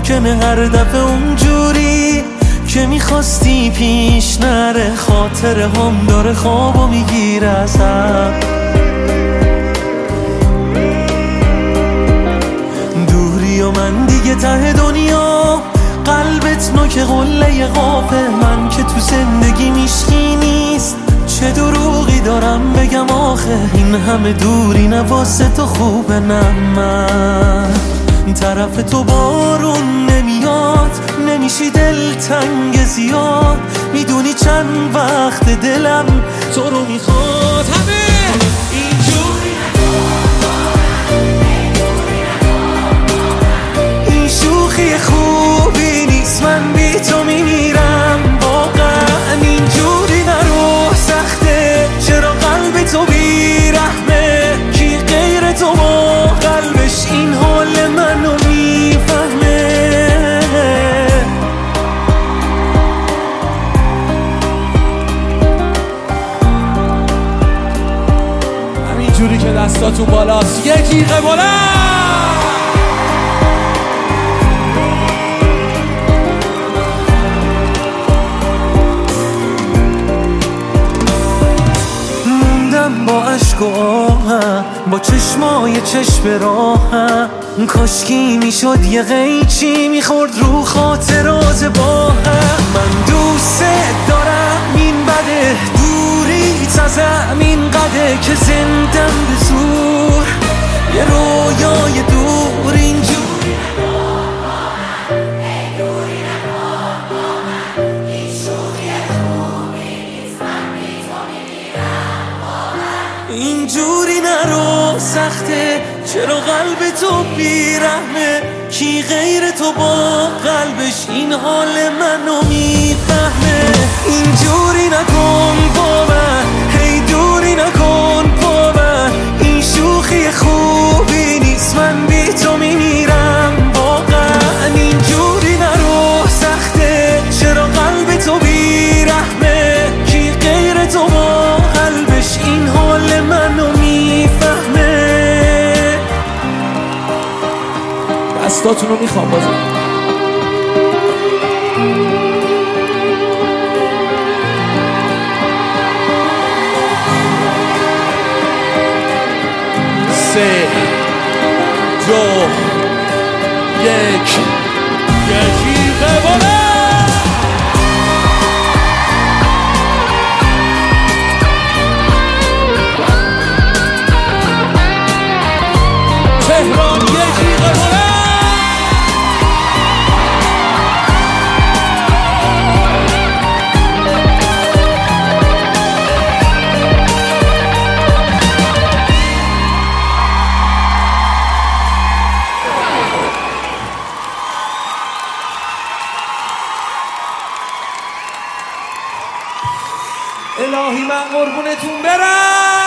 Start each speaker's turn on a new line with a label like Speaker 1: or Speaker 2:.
Speaker 1: ممکنه هر دفعه اونجوری که میخواستی پیش نره، خاطره هم داره خوابو میگیره ازم. دوری و من دیگه ته دنیا، قلبت نوک قله قافه، من که تو زندگی میشکی نیست، چه دروغی دارم بگم آخه. این همه دوری نه واسه تو خوبه نه، من طرف تو بارون نمیاد، نمیشی دلتنگ زیاد، میدونی چند وقت دلم تو رو میخواد. همه اینجوری این شوخی خوبی نیست، من بی تو میمیرم واقعا. اینجوری نرو سخته، چرا قلب تو بیرحمه، کی غیر تو با قلبش این حال منو میفهمه. همینجوری که دستاتون بالاست یه جیغه بلند. با عشق و آهم، با چشمای چشم راهم، کاشکی میشد یه قیچی میخورد رو خاطرات با هم. من دوست دارم این بده، دوری تازم این قده که زندم به زور یه رویای دور. اینجوری اینجوری نرو سخته، چرا قلب تو بیرحمه، کی غیر تو با قلبش این حال منو میفهمه. اینجوری نکن با من، هی دوری نکن با من، این شوخی خوبی نیست، من بی تو میمیرم واقعا. اینجوری نرو سخته، چرا قلب تو بیرحمه، کی غیر تو با قلبش این حال منو میفهمه. دستاتونو میخوام بازم. سه دو یک یکیقه بالا. تهران یکیقه بالا. الهی من قربونتون برم.